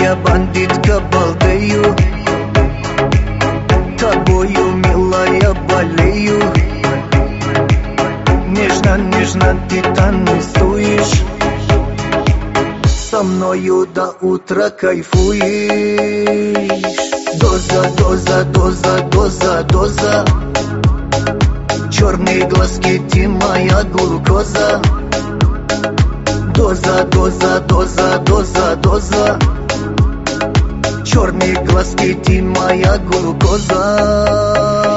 моя бандитка, балдею тобою, милая, болею. Нежно, нежно ты танцуешь, со мною до утра кайфуешь. Доза, доза, доза, доза, доза, черные глазки, ты моя глюкоза. Доза, доза, доза, доза, доза, черные глазки, ты моя глюкоза.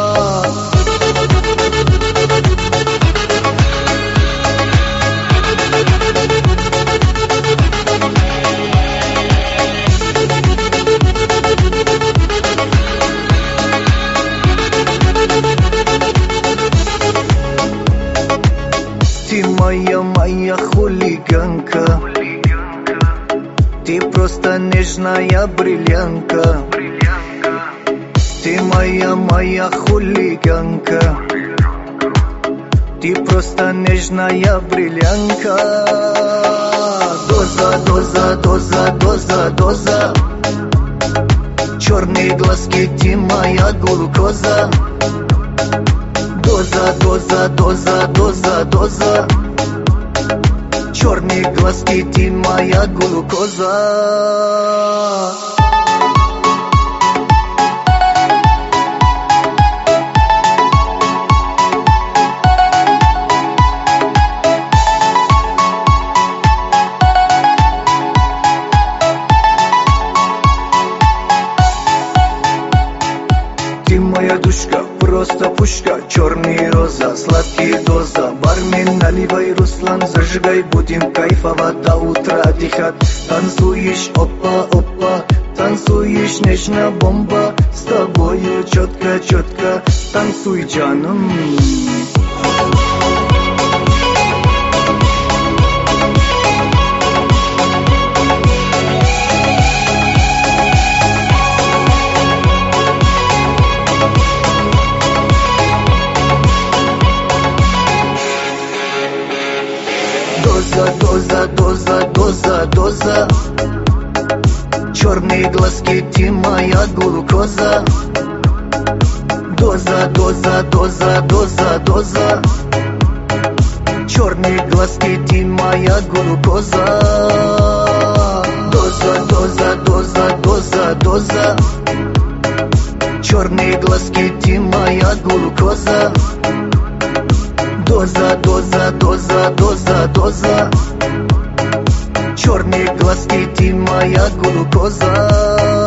Ты моя хулиганка, ты просто нежная бриллиантка. Ты моя хулиганка, ты просто нежная бриллиантка. Доза, доза, доза, доза, доза, черные глазки, ты моя глюкоза. Доза, доза, доза, доза, доза, черные глазки, ты моя глюкоза. Ты моя душка, просто пушка, черный роза, сладкий доза. Бармен, наливай, Руслан, зажигай, будем кайфовать до утра отдыхать. Танцуешь, опа, опа, танцуешь, нежно бомба. С тобою четко, четко, танцуй, джаном. Доза, доза, доза, доза, доза, черные глазки, ты моя глюкоза. Доза, доза, доза, доза, доза, черные глазки, ты моя глюкоза. Доза, доза, доза, доза, доза, черные глазки, ты моя глюкоза. Доза, доза, доза, доза, доза, черные глазки, ты моя глюкоза.